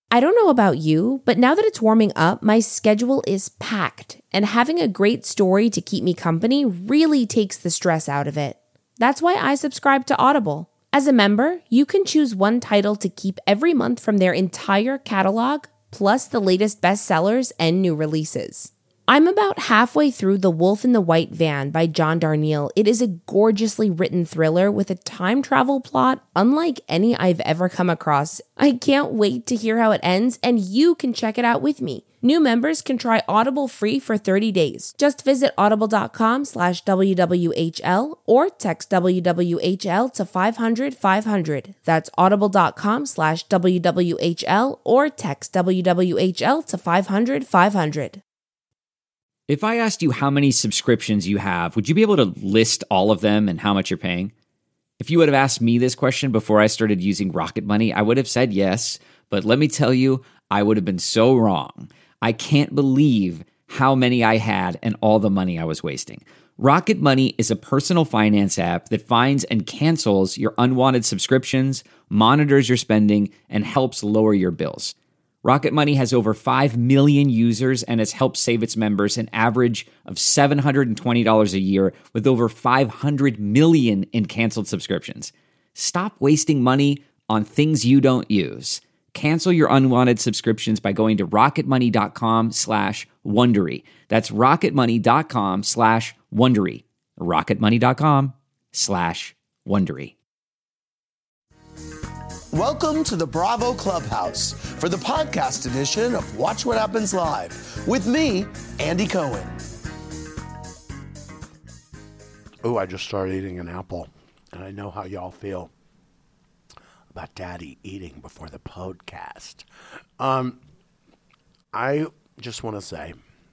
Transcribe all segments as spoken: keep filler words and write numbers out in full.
I don't know about you, but now that it's warming up, my schedule is packed, and having a great story to keep me company really takes the stress out of it. That's why I subscribe to Audible. As a member, you can choose one title to keep every month from their entire catalog, plus the latest bestsellers and new releases. I'm about halfway through The Wolf in the White Van by John Darnielle. It is a gorgeously written thriller with a time travel plot unlike any I've ever come across. I can't wait to hear how it ends, and you can check it out with me. New members can try Audible free for thirty days. Just visit audible.com slash WWHL or text W W H L to five hundred five hundred. That's audible.com slash WWHL or text W W H L to five hundred five hundred. If I asked you how many subscriptions you have, would you be able to list all of them and how much you're paying? If you would have asked me this question before I started using Rocket Money, I would have said yes, but let me tell you, I would have been so wrong. I can't believe how many I had and all the money I was wasting. Rocket Money is a personal finance app that finds and cancels your unwanted subscriptions, monitors your spending, and helps lower your bills. Rocket Money has over five million users and has helped save its members an average of seven hundred twenty dollars a year with over five hundred million in canceled subscriptions. Stop wasting money on things you don't use. Cancel your unwanted subscriptions by going to rocketmoney.com slash Wondery. That's rocketmoney.com slash Wondery. rocketmoney.com slash Wondery. Welcome to the Bravo Clubhouse for the podcast edition of Watch What Happens Live with me, Andy Cohen. Oh, I just started eating an apple, and I know how y'all feel about Daddy eating before the podcast. Um, I just want to say,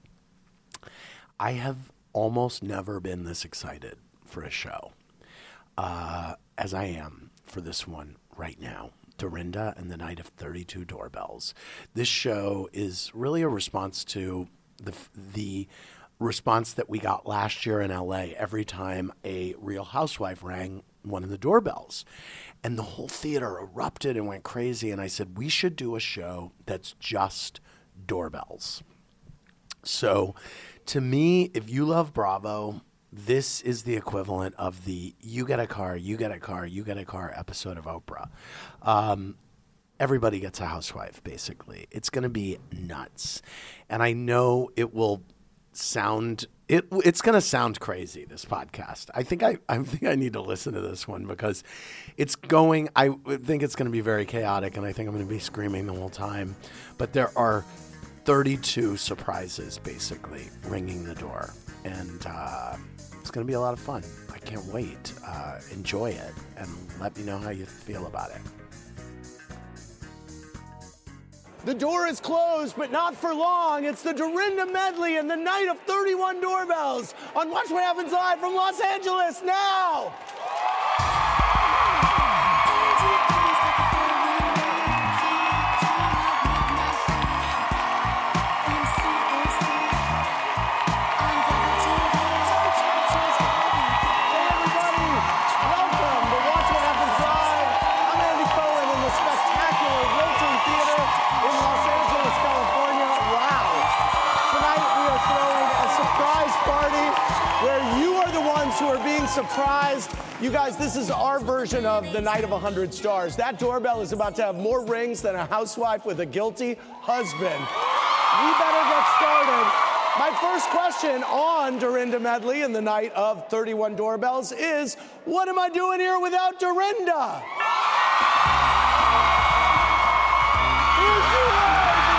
I have almost never been this excited for a show uh, as I am for this one right now. Dorinda and the Night of thirty-two Doorbells. This show is really a response to the the response that we got last year in L A every time a Real Housewife rang one of the doorbells. And the whole theater erupted and went crazy. And I said, we should do a show that's just doorbells. So to me, if you love Bravo, this is the equivalent of the you get a car, you get a car, you get a car episode of Oprah. Um, everybody gets a housewife, basically. It's going to be nuts. And I know it will sound, it, it's going to sound crazy, this podcast. I think I, I think I need to listen to this one because it's going, I think it's going to be very chaotic, and I think I'm going to be screaming the whole time. But there are thirty-two surprises, basically, ringing the door. And uh, it's going to be a lot of fun. I can't wait. Uh, enjoy it and let me know how you feel about it. The door is closed, but not for long. It's the Dorinda Medley and the Night of thirty-one Doorbells on Watch What Happens Live from Los Angeles now. Surprised. You guys, this is our version of the Night of one hundred Stars. That doorbell is about to have more rings than a housewife with a guilty husband. We better get started. My first question on Dorinda Medley and the Night of thirty-one Doorbells is, what am I doing here without Dorinda? Here she is.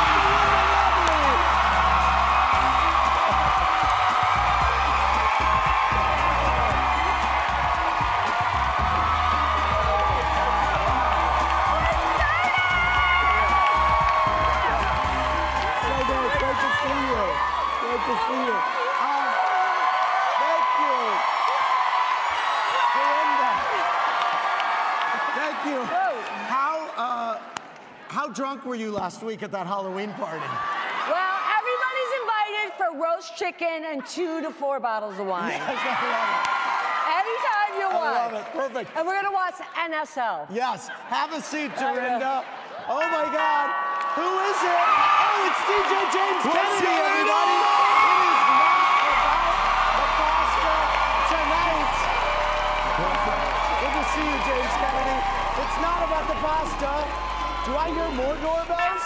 How drunk were you last week at that Halloween party? Well, everybody's invited for roast chicken and two to four bottles of wine. Yes, I love it. Anytime you want. I love it. Perfect. And we're going to watch N S L. Yes. Have a seat, Dorinda. Oh, my God. Who is it? Oh, it's D J James Kennedy, everybody. It is not about the pasta tonight. Good to see you, James Kennedy. It's not about the pasta. Do I hear more doorbells?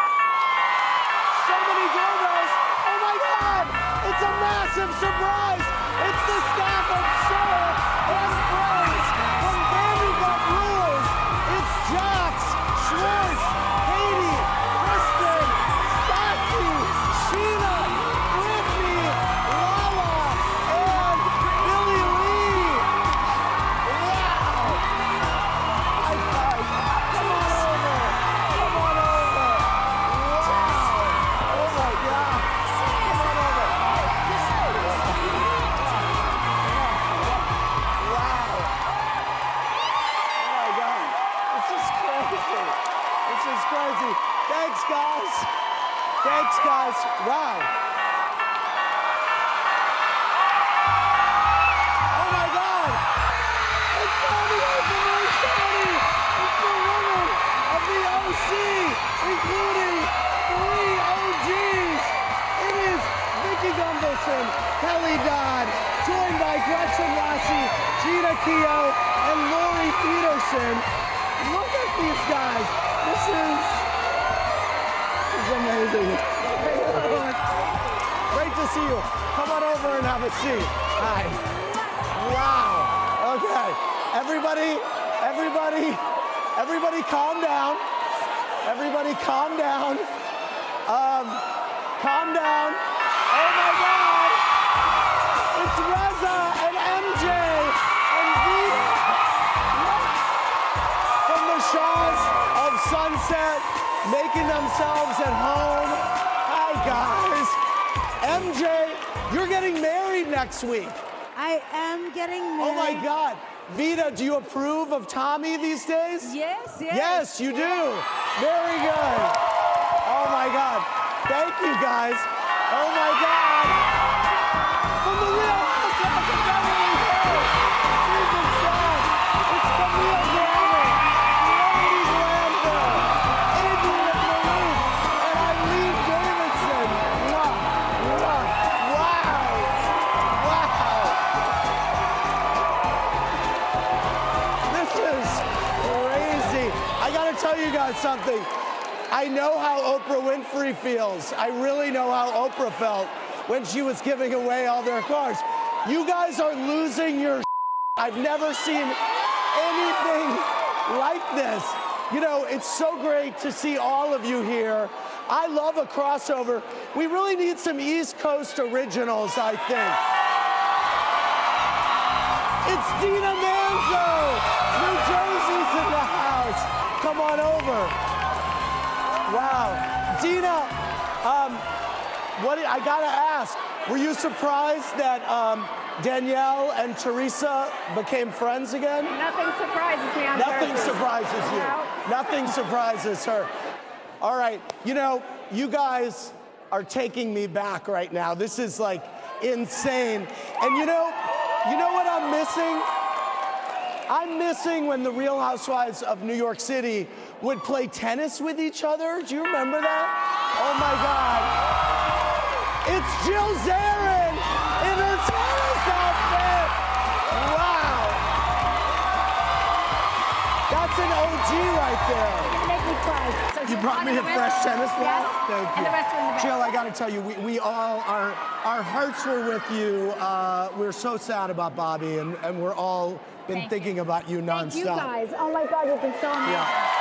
So many doorbells. Oh my God! It's a massive surprise. It's the staff of Soul and Friends from Vanderbilt Rules. It's Jax, Schwartz, Katie, Kristen, Scotty, Sheena, Brittany, Lala, and Billy Lee. Wow! High five. Come on over. Come on over. Wow! Oh my God! Come on over. Wow! Oh my God! This is crazy. This is crazy. Thanks, guys. Thanks, guys. Wow. Oh my God! It's Tommy from Orange County. It's the woman of the O C, including three O Gs. It is Vicky Gunvalson, Kelly Dodd, joined by Gretchen Rossi, Gina Keogh, and Lori Peterson. Look at these guys. This is, this is amazing. Great to see you. Come on over and have a seat. Hi. Wow. Okay. Everybody, everybody, everybody calm down. Everybody calm down. Um, calm down. Oh my God. It's Reza and M J and Vita from the Shaws of Sunset, making themselves at home. Hi, guys. M J, you're getting married next week. I am getting married. Oh my God. Vita, do you approve of Tommy these days? Yes, yes. Yes, you do. Very good. Oh my God. Thank you, guys. Oh my God. From the Real Housewives of Beverly Hills, season seven, it's Camille Grammer, Lady Glanville, Adrian Malouf, and Eileen Davidson. Mwah, mwah. Wow. Wow. This is crazy. I gotta tell you guys something. I know how Oprah Winfrey feels. I really know how Oprah felt when she was giving away all their cars. You guys are losing your I've never seen anything like this. You know, it's so great to see all of you here. I love a crossover. We really need some East Coast originals, I think. It's Dina Manzo. New Jersey's in the house. Come on over. Wow. Dina, um, what I gotta ask, were you surprised that um, Danielle and Teresa became friends again? Nothing surprises me on Nothing Jersey. surprises you. No. Nothing surprises her. All right, you know, you guys are taking me back right now. This is like insane. And you know, you know what I'm missing? I'm missing when the Real Housewives of New York City would play tennis with each other. Do you remember that? Oh my God. It's Jill Zarin in her tennis outfit. Wow. That's an O G right there. Make me cry. So You brought me a fresh tennis ball? Yes. Thank you. And the rest are in the bag. Jill, I gotta tell you, we, we all, our, our hearts were with you. Uh, we're so sad about Bobby, and, and we're all been Thank thinking you. about you nonstop. Thank you guys. Oh my God, you've been so amazing. Yeah.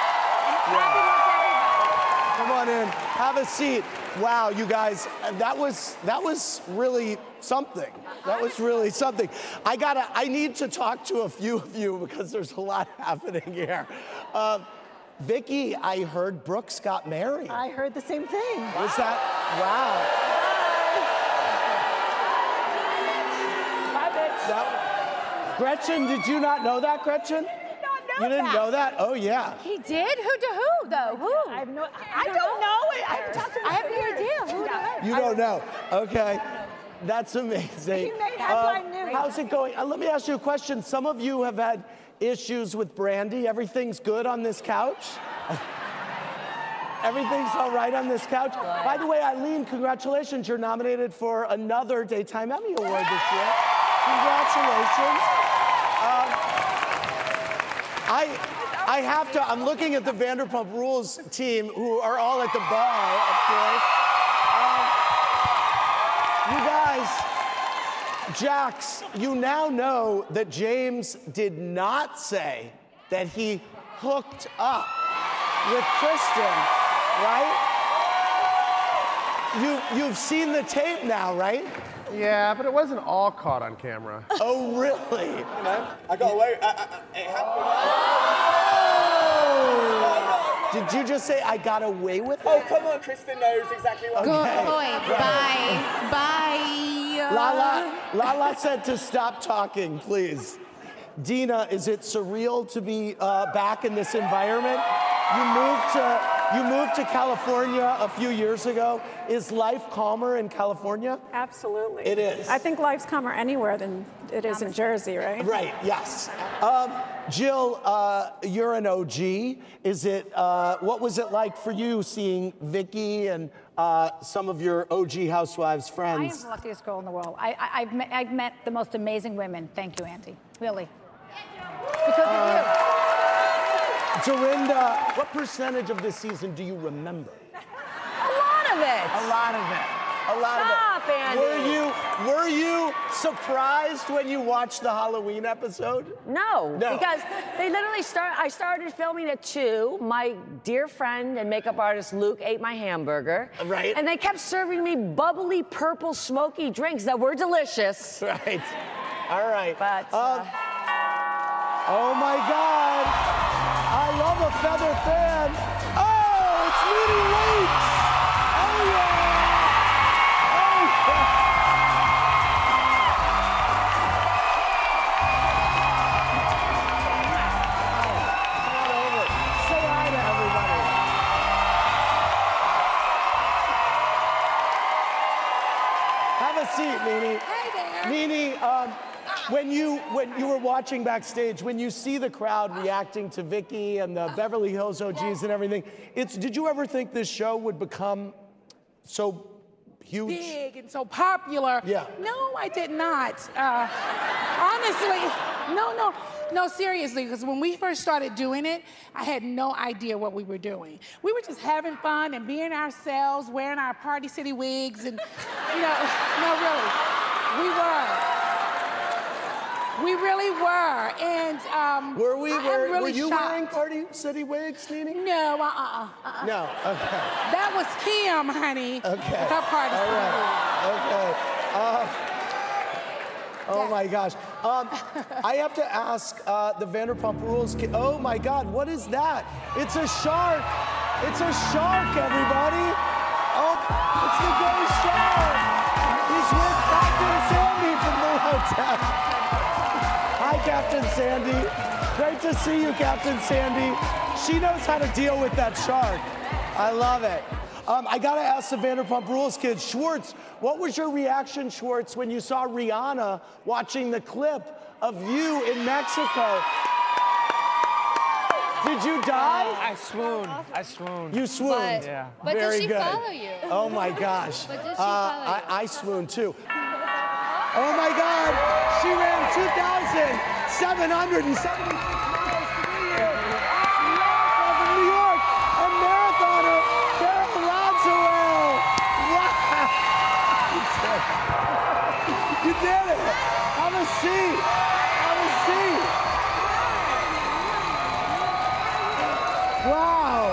Happy Come on in, have a seat. Wow, you guys, that was that was really something. That was really something. I gotta, I need to talk to a few of you because there's a lot happening here. Uh, Vicky, I heard Brooks got married. I heard the same thing. Was that, wow. Bye, bitch. That, Gretchen, did you not know that, Gretchen? Know You didn't that. know that? Oh, yeah. He did? Who to who, though? Who? I have no. I don't know. I haven't talked to him. I have no idea. Who to who? You don't know. Okay. That's amazing. He made Uh, headline news. how's it going? Uh, let me ask you a question. Some of you have had issues with Brandy. Everything's good on this couch? Everything's all right on this couch. By the way, Eileen, congratulations. You're nominated for another Daytime Emmy Award this year. Congratulations. Um, I, I have to, I'm looking at the Vanderpump Rules team who are all at the bar, of course. Um, you guys, Jax, you now know that James did not say that he hooked up with Kristen, right? You, you've seen the tape now, right? Yeah, but it wasn't all caught on camera. Oh, really? You know, I got away. I, I, it happened. Oh! Did you just say I got away with it? Oh, come on, Kristen knows exactly what Okay. I'm Good saying. boy. Bye. Bye. Lala, Lala said to stop talking, please. Dina, is it surreal to be uh, back in this environment? You moved to you moved to California a few years ago. Is life calmer in California? Absolutely. It is. I think life's calmer anywhere than it is in Jersey, right? Right. Yes. Um, Jill, uh, you're an O G. Is it? Uh, what was it like for you seeing Vicky and uh, some of your O G housewives I am friends? the luckiest girl in the world. I, I, I've, met, I've met the most amazing women. Thank you, Auntie. Really. It's because of you. Dorinda, what percentage of this season do you remember? A lot of it. A lot of it. A lot Stop, of it. Andy. Were you were you surprised when you watched the Halloween episode? No, No. because they literally start. I started filming at two. My dear friend and makeup artist Luke ate my hamburger. Right. And they kept serving me bubbly purple smoky drinks that were delicious. Right. All right. But, Um, uh, oh my God! I love a feather fan. Oh, it's Nene Leakes. Oh yeah. Oh yeah. Come on over. Say hi to everybody. Have a seat, Nene. Hey there. Nene, um, when you when you were watching backstage, when you see the crowd reacting to Vicky and the Beverly Hills O Gs and everything, it's did you ever think this show would become so huge? Big and so popular. Yeah. No, I did not. Uh, honestly, no, no, no, seriously, because when we first started doing it, I had no idea what we were doing. We were just having fun and being ourselves, wearing our Party City wigs, and, you know, no, really, we were. We really were, and um, Were we? I am Were, really were you shocked. wearing Party City wigs, Nene? No, uh-uh, uh-uh. No. Okay. That was Kim, honey. Okay. Her Party All City right. Okay. Uh, oh my gosh. Um, I have to ask uh, the Vanderpump Rules. ki- Oh my God, what is that? It's a shark. It's a shark, everybody. Oh, it's the gay shark. He's with Captain Sandy from the hotel. Hi, Captain Sandy. Great to see you, Captain Sandy. She knows how to deal with that shark. I love it. Um, I gotta ask the Vanderpump Rules kids. Schwartz, what was your reaction, Schwartz, when you saw Rihanna watching the clip of you in Mexico? Did you die? I swooned. I swooned. You swooned. But- Yeah. but did Very she good. follow you? Oh my gosh. But did she Uh, follow you? I, I swooned too. Oh my God. She ran two thousand seven hundred seventy-six miles to be here. From New York, a marathoner, Carol Radziwill. Wow. You did it. You did it. Have a seat. Have a seat. Wow.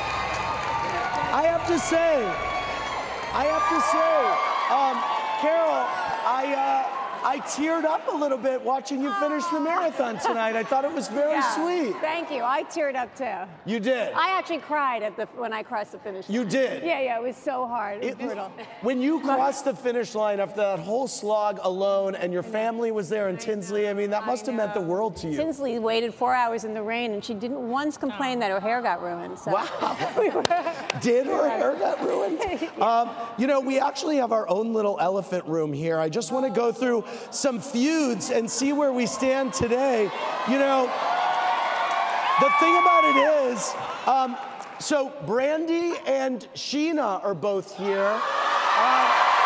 I have to say, I have to say, um, Carol, I, uh, I teared up a little bit watching you finish the marathon tonight. I thought it was very Yeah. sweet. Thank you. I teared up too. You did. I actually cried at the when I crossed the finish line. You did? Yeah, yeah. It was so hard. It was It- brutal. When you crossed the finish line after that whole slog alone and your family was there in Tinsley, I mean, that must have meant the world to you. Tinsley waited four hours in the rain, and she didn't once complain that her hair got ruined. So. Wow. Did her hair get ruined? Um, you know, we actually have our own little elephant room here. I just want to go through some feuds and see where we stand today. You know, the thing about it is, um, So Brandy and Sheena are both here. Uh,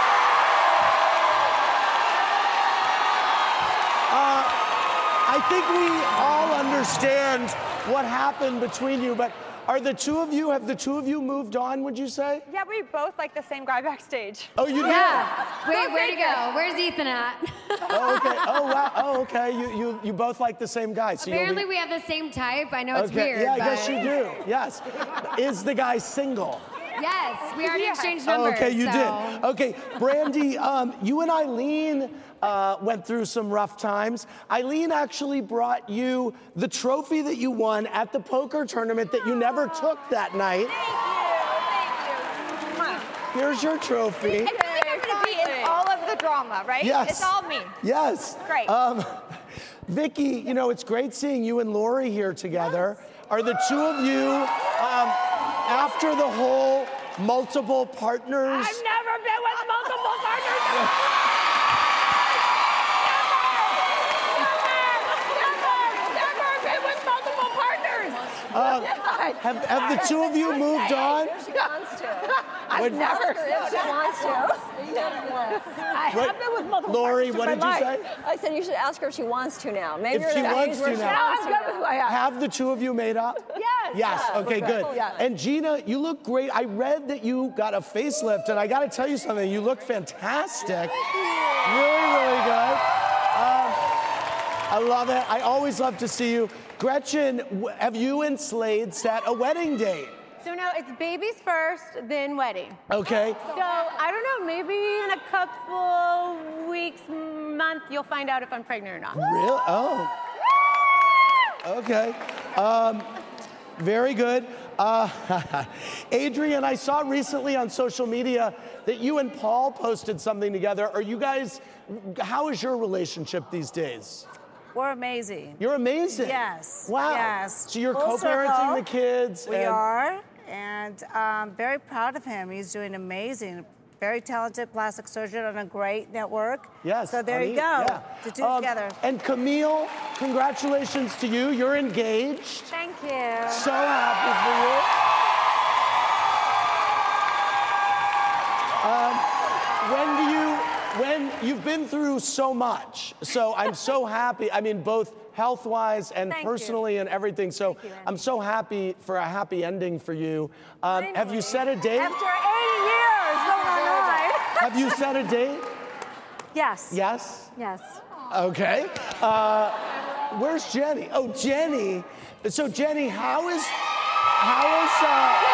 uh, I think we all understand what happened between you, but are the two of you, have the two of you moved on, would you say? Yeah, we both like the same guy backstage. Oh, you did? Yeah. Wait, where'd he go? Where's Ethan at? Oh, okay. Oh, wow. Oh, okay. You you you both like the same guy. So Apparently you'll be... we have the same type. I know it's okay. weird, Yeah, I but... guess you do. Yes. Is the guy single? Yes, we already Yeah. exchanged Oh, numbers. okay, you so... did. Okay, Brandy, um, you and Eileen uh, went through some rough times. Eileen actually brought you the trophy that you won at the poker tournament that you never took that night. Thank you, thank you. Here's your trophy. I feel like I'm gonna be in all of the drama, right? Yes. It's all me. Yes. Great. Um, Vicky, you know, it's great seeing you and Lori here together. Are the two of you, um, after the whole multiple partners? I've never been with multiple partners. Uh, have, have the two of you moved on? She wants to. I've What- never. She wants to. I What- have been with multiple Lori, partners what in did my you life. say? I said you should ask her if she wants to now. Maybe If you're she at that wants age where to she now. No, wants I'm to good with who now. I am. Have the two of you made up? Yes. Yes. Yeah, Okay, we're good. good. Yes. And Gina, you look great. I read that you got a facelift, and I got to tell you something. You look fantastic. Really, really good. Um, I love it. I always love to see you. Gretchen, w- have you and Slade set a wedding date? So no, it's babies first, then wedding. Okay. So I don't know, maybe in a couple weeks, month, you'll find out if I'm pregnant or not. Really? Oh. Okay. Um, very good. Uh, Adrian, I saw recently on social media that you and Paul posted something together. Are you guys, how is your relationship these days? We're amazing. You're amazing. Yes. Wow. Yes. So you're Full co-parenting circle. the kids. We and- are, and I'm very proud of him. He's doing amazing. Very talented plastic surgeon on a great network. Yes. So there honey, you go. Yeah. The two Um, together. And Camille, congratulations to you. You're engaged. Thank you. So happy for you. Um, when do you, when you've been through so much, so I'm so happy. I mean, both health-wise and Thank personally you. and everything. So Thank you, Andy. I'm so happy for a happy ending for you. Um, have you set a date? After eighty years, no, no, no. Have you set a date? Yes. Yes? Yes. Okay. Uh, where's Jenny? Oh, Jenny. So Jenny, how is, how is, uh,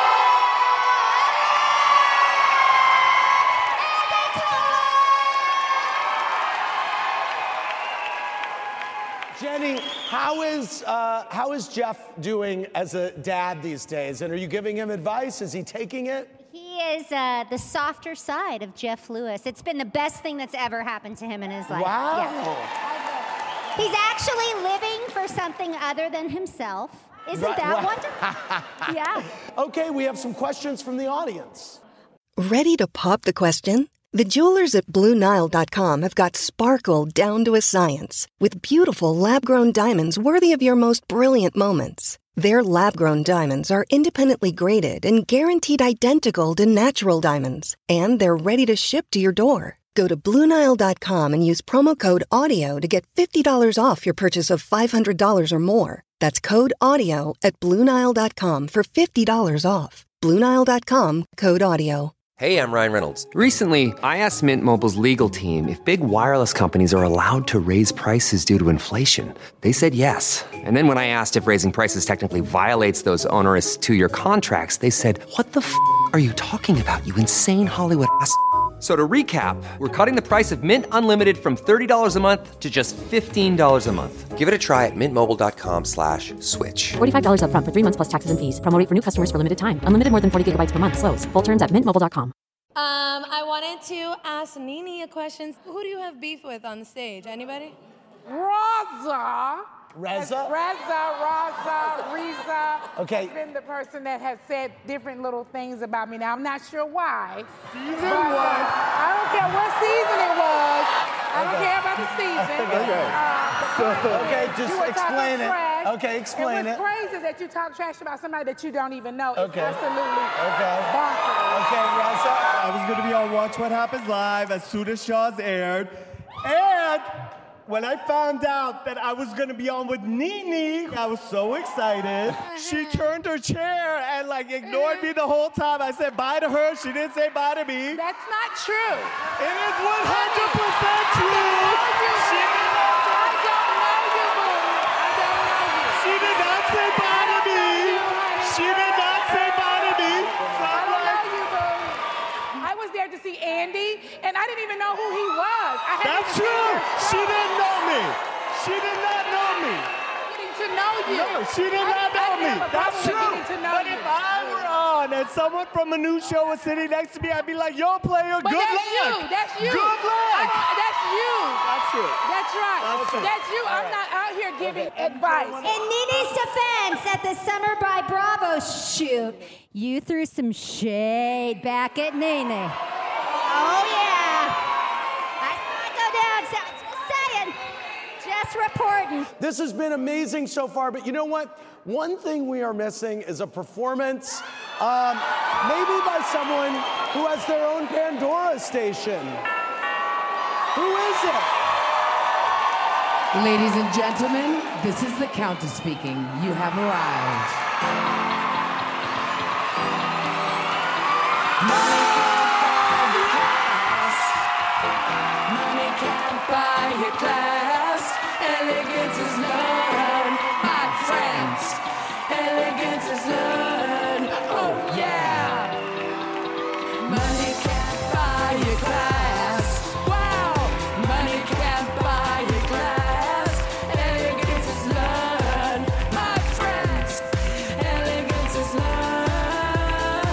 Jenny, how is, uh, how is Jeff doing as a dad these days? And are you giving him advice? Is he taking it? He is uh, the softer side of Jeff Lewis. It's been the best thing that's ever happened to him in his life. Wow. Yeah. He's actually living for something other than himself. Isn't Right, that right. wonderful? Yeah. Okay, we have some questions from the audience. Ready to pop the question? The jewelers at Blue Nile dot com have got sparkle down to a science with beautiful lab-grown diamonds worthy of your most brilliant moments. Their lab-grown diamonds are independently graded and guaranteed identical to natural diamonds, and they're ready to ship to your door. Go to Blue Nile dot com and use promo code AUDIO to get fifty dollars off your purchase of five hundred dollars or more. That's code AUDIO at Blue Nile dot com for fifty dollars off. Blue Nile dot com, code AUDIO. Hey, I'm Ryan Reynolds. Recently, I asked Mint Mobile's legal team if big wireless companies are allowed to raise prices due to inflation. They said yes. And then when I asked if raising prices technically violates those onerous two-year contracts, they said, "What the f*** are you talking about, you insane Hollywood ass f- So to recap, we're cutting the price of Mint Unlimited from thirty dollars a month to just fifteen dollars a month. Give it a try at mintmobile.com slash switch. forty-five dollars up front for three months plus taxes and fees. Promo rate for new customers for limited time. Unlimited more than forty gigabytes per month. Slows full terms at mint mobile dot com. Um, I wanted to ask Nene a question. Who do you have beef with on the stage? Anybody? Raza. Reza? Reza, Raza, Riza. Okay. Has been the person that has said different little things about me. Now, I'm not sure why. Season but, uh, one. I don't care what season it was. I don't Okay. care about the season. Okay. Uh, So- okay, just you were talking explain it. trash okay? Okay, explain it. it. was crazy that you talk trash about somebody that you don't even know. It's Okay. absolutely Okay. bonkers. Okay, Reza. I was gonna be on Watch What Happens Live as soon as Shaw's aired. And when I found out that I was gonna be on with Nene, I was so excited. She turned her chair and like ignored me the whole time. I said bye to her. She didn't say bye to me. That's not true. It is one hundred percent true. She did not She did not say bye to me. She did not say bye to me. So I'm like, I was there to see Andy, and I didn't even know who he was. I had that's true. She didn't know me. She did not know me. Getting to know you. No, she did I- not I know didn't me. have a That's problem with true. getting to know But you. if I were on and someone from a new show was sitting next to me, I'd be like, yo, player, But good that's luck. you. That's you. Good luck. I- that's you. That's it. That's right. That's it. That's you. All I'm right. not out here giving advice. In Nene's defense, at the Summer by Bravo shoot, you threw some shade back at Nene. Oh, yeah. I saw it go down. So just saying. Just reporting. This has been amazing so far, but you know what? One thing we are missing is a performance, um, maybe by someone who has their own Pandora station. Who is it? Ladies and gentlemen, this is the Countess speaking. You have arrived. Money can't buy your class. Elegance is learned, my friends. Elegance is learned. Oh yeah. Money can't buy your class. Wow. Money can't buy your class. Elegance is learned, my friends. Elegance is learned.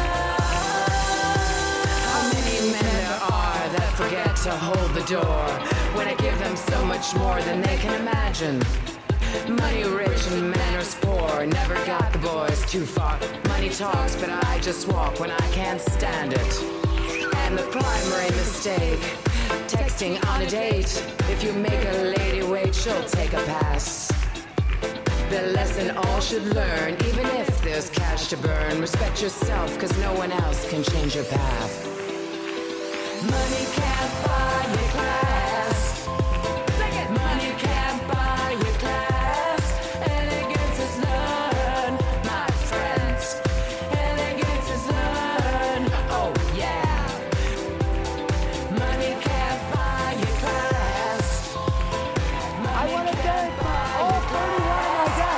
How many men there are that forget to hold the door when I give them so much more than they can imagine. Money rich and manners poor, never got the boys too far. Money talks, but I just walk when I can't stand it. And the primary mistake, texting on a date. If you make a lady wait, she'll take a pass. The lesson all should learn, even if there's cash to burn. Respect yourself, cause no one else can change your path. Money can't buy your class. Money can't buy your class. Elegance is learned, my friends. Elegance is learned. Oh yeah. Money can't buy your class. I want to thank all thirty-one of my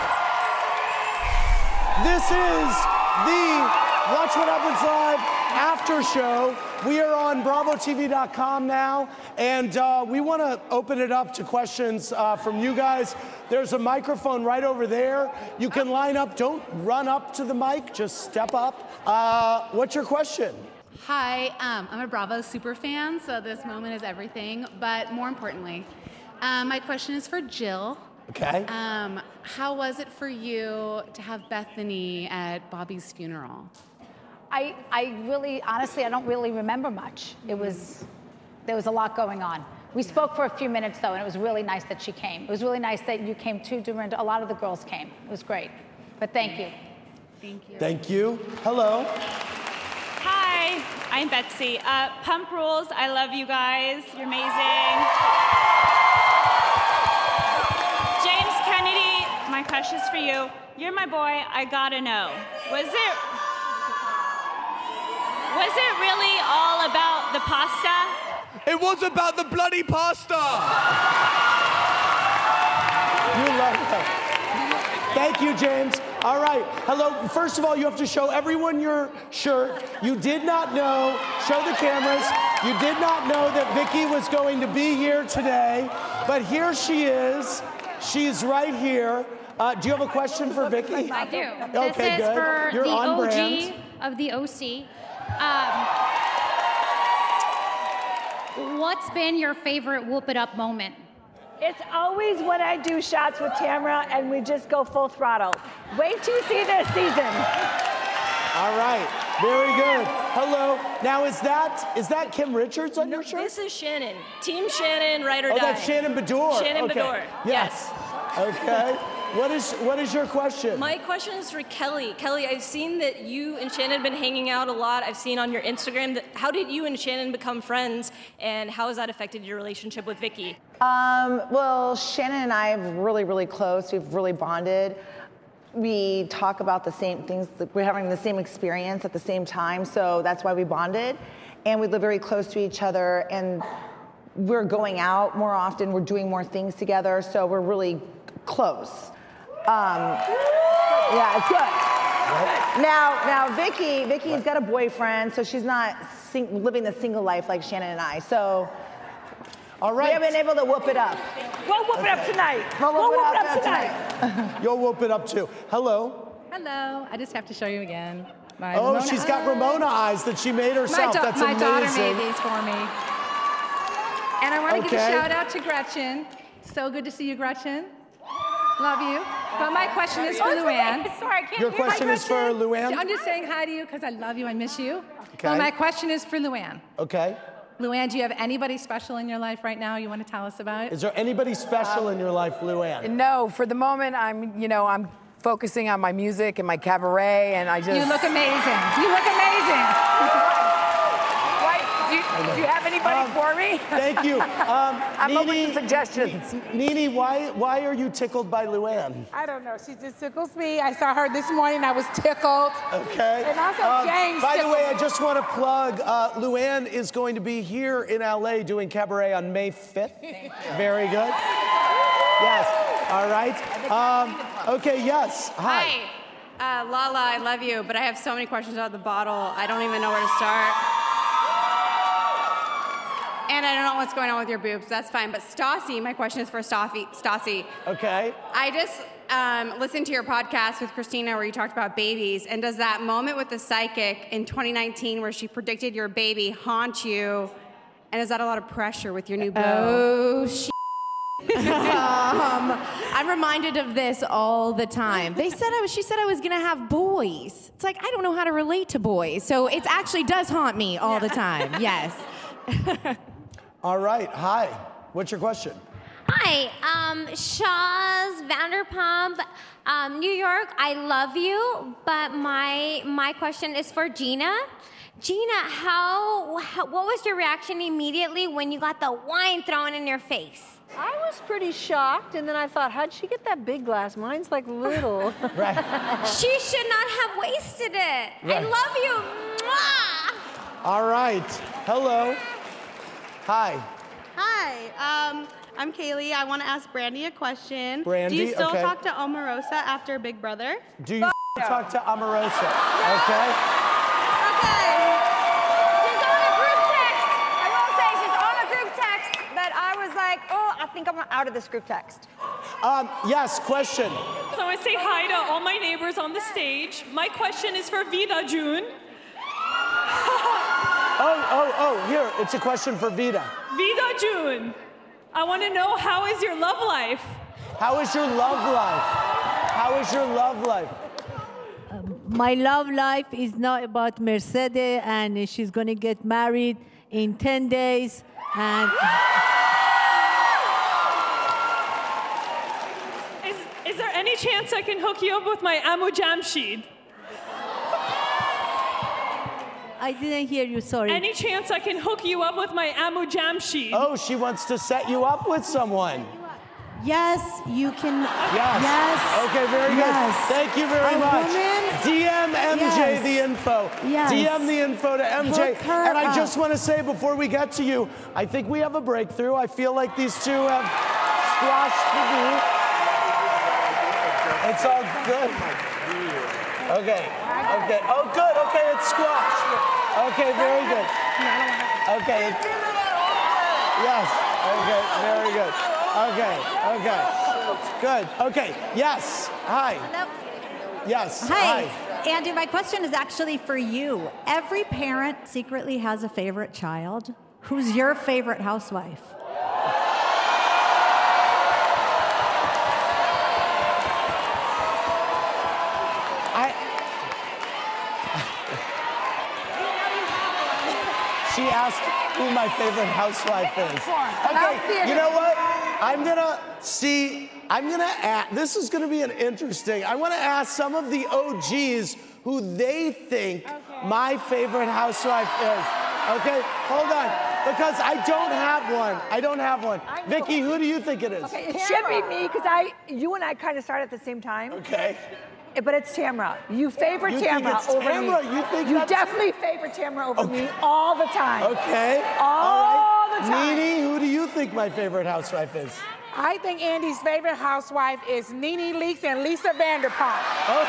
guests. This is the Watch What Happens Live after show. We are on Bravo T V dot com now, and uh, we want to open it up to questions uh, from you guys. There's a microphone right over there. You can line up. Don't run up to the mic. Just step up. Uh, what's your question? Hi, um, I'm a Bravo super fan, so this moment is everything. But more importantly, um, my question is for Jill. Okay. Um, how was it for you to have Bethany at Bobby's funeral? I, I really, honestly, I don't really remember much. It was, there was a lot going on. We spoke for a few minutes, though, and it was really nice that she came. It was really nice that you came too, Dorinda. A lot of the girls came. It was great. But thank you. Thank you. Thank you. Hello. Hi, I'm Betsy. Uh, Pump Rules, I love you guys. You're amazing. James Kennedy, my crush is for you. You're my boy, I gotta know. Was it, was it really all about the pasta? It was about the bloody pasta. You love that. Thank you, James. All right. Hello. First of all, you have to show everyone your shirt. You did not know. Show the cameras. You did not know that Vicky was going to be here today, but here she is. She's right here. Uh, do you have a question for Vicky? I do. Okay, this is good. for You're the on O G brand. of the O C. Um, what's been your favorite Whoop It Up moment? It's always when I do shots with Tamara and we just go full throttle. Wait till you see this season. All right. Very good. Hello. Now, is that is that Kim Richards on your shirt? This is Shannon. Team Shannon, ride or Oh, die. that's Shannon Bedore. Shannon Okay. Bedore. Yes. Okay. What is what is your question? My question is for Kelly. Kelly, I've seen that you and Shannon have been hanging out a lot. I've seen on your Instagram that how did you and Shannon become friends, and how has that affected your relationship with Vicky? Um, well, Shannon and I are really, really close. We've really bonded. We talk about the same things. We're having the same experience at the same time, so that's why we bonded. And we live very close to each other, and we're going out more often. We're doing more things together, so we're really close. Um, yeah, it's good. Now, now, Vicky, Vicky's got a boyfriend, so she's not sing- living the single life like Shannon and I. So, all right, we haven't been able to whoop it up. We'll whoop Okay. it up tonight. We'll We'll whoop whoop it it up up tonight. You'll whoop it up too. Hello. Hello. I just have to show you again. My Oh, Ramona she's got Ramona eyes that she made herself. My, da- That's my daughter amazing. made these for me. And I want to give a Okay. shout out to Gretchen. So good to see you, Gretchen. Love you. But my question is for Oh, Luann. sorry, I can't Your hear my question is for question. Luann? I'm just saying hi to you because I love you. I miss you. Okay. But my question is for Luann. Okay. Luann, do you have anybody special in your life right now you want to tell us about? Is there anybody special in your life, Luann? No, for the moment, I'm, you know, I'm focusing on my music and my cabaret, and I just. You look amazing. You look amazing. Why, do, you, do you have anybody for me? Thank you. Um, I'm open Nene- to suggestions. Nene, why why are you tickled by Luann? I don't know. She just tickles me. I saw her this morning. I was tickled. Okay. And also Um, James. by the tickled way, I me. just want to plug, uh, Luann is going to be here in L A doing cabaret on May fifth. Very good. Yes. All right. Um, okay, yes. Hi. Hi. Uh, Lala, I love you, but I have so many questions about the bottle. I don't even know where to start. And I don't know what's going on with your boobs. That's fine. But Stassi, my question is for Stassi. Stassi. Okay. I just um, listened to your podcast with Christina where you talked about babies. And does that moment with the psychic in twenty nineteen where she predicted your baby haunt you? And is that a lot of pressure with your new beau? Oh, sh- um, I'm reminded of this all the time. They said I was, she said I was gonna have boys. It's like, I don't know how to relate to boys. So it actually does haunt me all the time, yes. All right. Hi. What's your question? Hi, um, Shaw's Vanderpump, um, New York. I love you, but my my question is for Gina. Gina, how, how what was your reaction immediately when you got the wine thrown in your face? I was pretty shocked, and then I thought, how'd she get that big glass? Mine's like little. Right. She should not have wasted it. I Right. love you. Mwah! All right. Hello. Hi. Hi, um, I'm Kaylee. I want to ask Brandy a question. Brandy, Do you still okay. talk to Omarosa after Big Brother? Do you talk to Omarosa? Okay. She's on a group text. I will say she's on a group text that I was like, oh, I think I'm out of this group text. Um, yes, question. So I say hi to all my neighbors on the stage. My question is for Vida June. Oh, oh, oh, here, it's a question for Vida. Vida June, I want to know, how is your love life? How is your love life? How is your love life? My love life is not about Mercedes, and she's going to get married in ten days. And Is, is there any chance I can hook you up with my Amu Jamshid? I didn't hear you, sorry. Any chance I can hook you up with my Amu Jamshid? Oh, she wants to set you up with someone. Yes, you can. Yes. Yes. Okay, very Yes. good. Thank you very A much. woman- D M M J Yes. the info. Yes. D M the info to M J. Hook her And I up. just want to say before we get to you, I think we have a breakthrough. I feel like these two have squashed the beat. It's all good. Okay. Okay. Oh, good. Okay, it's squashed. Okay, very good. Okay. Yes. Okay, very good. Okay. Okay. Good. Okay. Yes. Hi. Yes. Hi. Andy, my question is actually for you. Every parent secretly has a favorite child. Who's your favorite housewife? She asked who my favorite housewife is. Now, Okay, you know what? I'm gonna see I'm gonna ask, this is gonna be an interesting, I wanna ask some of the O Gs who they think okay. my favorite housewife is. Okay, hold on, because I don't have one. I don't have one. Vicky, who do you think it is? Okay, it should be me, because I, you and I kind of started at the same time. Okay. But it's Tamra. You favor you Tamra think it's over Tamra? me. You think you that's... definitely favor Tamra over okay. me all the time. Okay. All, all right. the time. Nene, who do you think my favorite housewife is? I think Andy's favorite housewife is Nene Leakes and Lisa Vanderpump. Oh.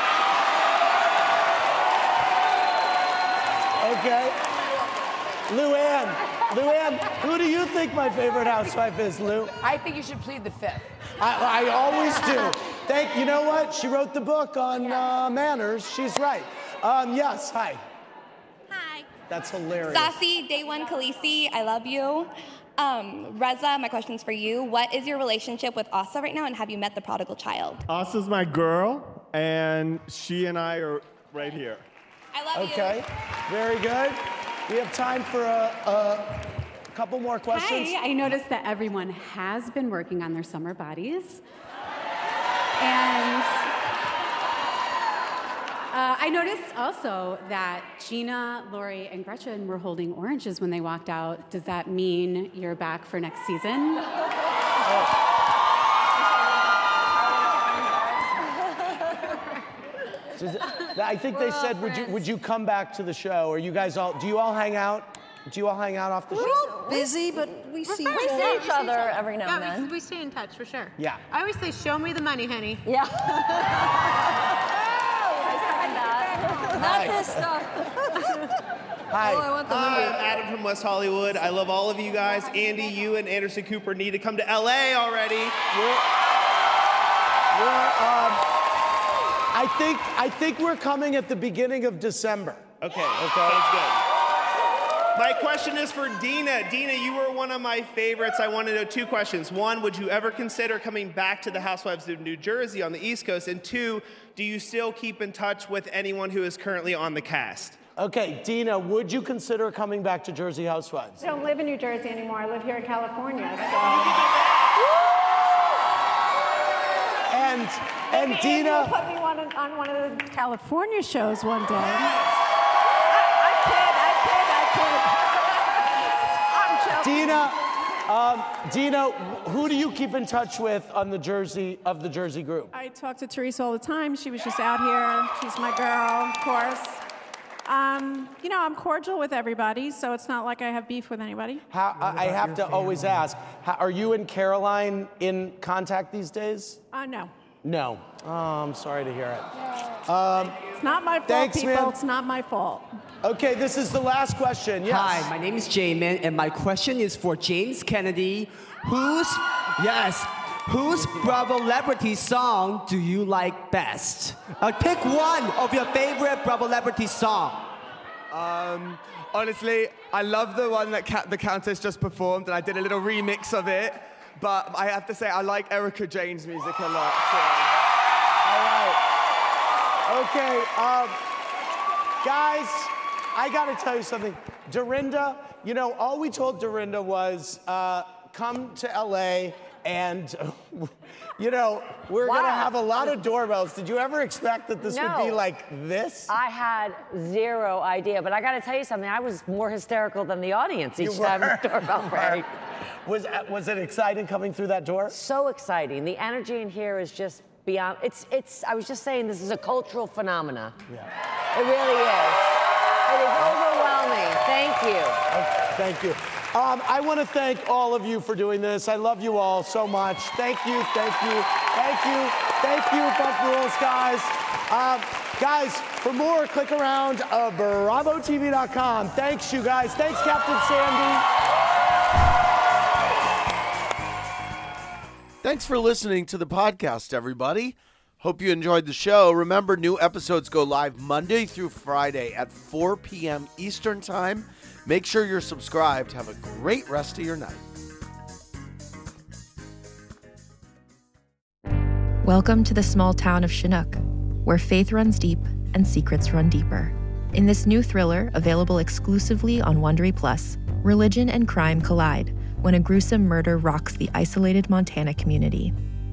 Okay. Luann, Luann, who do you think my favorite housewife is, Lou? I think you should plead the fifth. I, I always do. Thank you. Know what? She wrote the book on uh, manners. She's right. Um, yes. Hi. Hi. That's hilarious. Sassy, day one, Khaleesi, I love you. Um, Reza, my question's for you. What is your relationship with Asa right now, and have you met the prodigal child? Asa's my girl, and she and I are right here. I love okay. you. Okay. Very good. We have time for a, a couple more questions. Hi, I noticed that everyone has been working on their summer bodies. And uh, I noticed also that Gina, Lori, and Gretchen were holding oranges when they walked out. Does that mean you're back for next season? Oh. I think they said, would you would you come back to the show? Or you guys all, do you all hang out? Do you all hang out off the We're show? busy, but we see, we see each other every now yeah, and then. We, we stay in touch for sure. Yeah. I always say, show me the money, honey. Yeah. Not this stuff. Hi. Oh, I want the money. Hi, I'm Adam from West Hollywood. I love all of you guys. Andy, you and Anderson Cooper need to come to L A already. We're, we're, um, I think I think we're coming at the beginning of December. Okay. Okay. Sounds good. My question is for Dina. Dina, you were one of my favorites. I want to know two questions. One, would you ever consider coming back to the Housewives of New Jersey on the East Coast? And two, do you still keep in touch with anyone who is currently on the cast? Okay, Dina, would you consider coming back to Jersey Housewives? I don't live in New Jersey anymore. I live here in California. So. And and Maybe Dina, Andy will put me on, on one of the California shows one day. Dina, um, Dina, who do you keep in touch with on the Jersey of the Jersey group? I talk to Teresa all the time. She was just out here. She's my girl, of course. Um, you know, I'm cordial with everybody, so it's not like I have beef with anybody. How, I, I have to always ask, how, are you and Caroline in contact these days? Uh, no. No. Oh, I'm sorry to hear it. Um, It's not my fault, thanks, people. man. It's not my fault. Okay, this is the last question. Yes. Hi, my name is Jamin, and my question is for James Kennedy. Whose, yes, whose Bravo Celebrity song do you like best? Uh, pick one of your favorite Bravo Celebrity song. Um, honestly, I love the one that Ca- the Countess just performed, and I did a little remix of it. But I have to say, I like Erica Jane's music a lot. So. All right. Okay, um, guys, I got to tell you something. Dorinda, you know, all we told Dorinda was uh, come to L A and, you know, we're Wow. going to have a lot of doorbells. Did you ever expect that this No. would be like this? I had zero idea, but I got to tell you something. I was more hysterical than the audience each You time were. the doorbell rang. Was, was it exciting coming through that door? So exciting. The energy in here is just beyond. It's, it's, I was just saying, this is a cultural phenomena. Yeah. It really is. It is overwhelming. Thank you. Okay, thank you. Um, I want to thank all of you for doing this. I love you all so much. Thank you, thank you, thank you, thank you, Bump Rules, guys. Um, guys, for more, click around uh, Bravo T V dot com. Thanks, you guys. Thanks, Captain Sandy. Thanks for listening to the podcast, everybody. Hope you enjoyed the show. Remember, new episodes go live Monday through Friday at four p.m. Eastern Time. Make sure you're subscribed. Have a great rest of your night. Welcome to the small town of Chinook, where faith runs deep and secrets run deeper. In this new thriller, available exclusively on Wondery Plus, religion and crime collide when a gruesome murder rocks the isolated Montana community.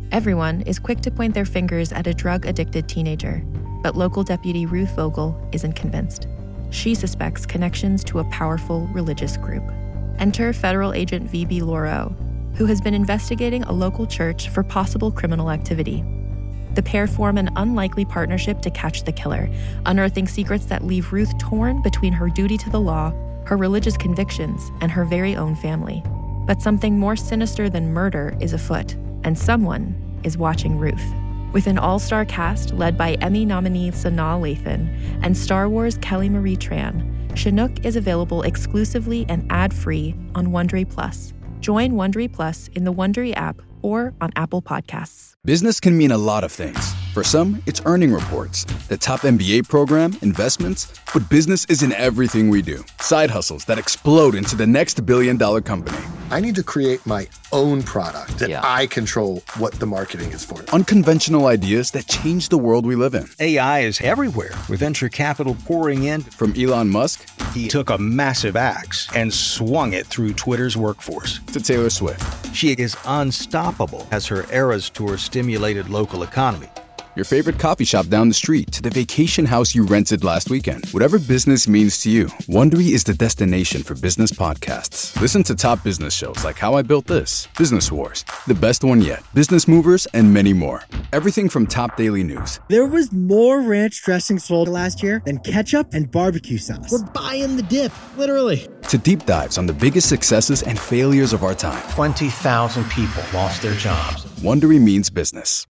Everyone is quick to point their fingers at a drug-addicted teenager, but local deputy Ruth Vogel isn't convinced. She suspects connections to a powerful religious group. Enter federal agent V B Lauro, who has been investigating a local church for possible criminal activity. The pair form an unlikely partnership to catch the killer, unearthing secrets that leave Ruth torn between her duty to the law, her religious convictions, and her very own family. But something more sinister than murder is afoot, and someone is watching Ruth. With an all-star cast led by Emmy nominee Sanaa Lathan and Star Wars Kelly Marie Tran, Chinook is available exclusively and ad-free on Wondery Plus. Join Wondery Plus in the Wondery app or on Apple Podcasts. Business can mean a lot of things. For some, it's earning reports, the top M B A program, investments, but business isn't everything we do. Side hustles that explode into the next billion-dollar company. I need to create my own product that yeah. I control what the marketing is for. Unconventional ideas that change the world we live in. A I is everywhere, with venture capital pouring in. From Elon Musk, he took a massive axe and swung it through Twitter's workforce. To Taylor Swift. She is unstoppable as her Eras Tour stimulated local economy. Your favorite coffee shop down the street to the vacation house you rented last weekend. Whatever business means to you, Wondery is the destination for business podcasts. Listen to top business shows like How I Built This, Business Wars, The Best One Yet, Business Movers, and many more. Everything from top daily news. There was more ranch dressing sold last year than ketchup and barbecue sauce. We're buying the dip, literally. To deep dives on the biggest successes and failures of our time. twenty thousand people lost their jobs. Wondery means business.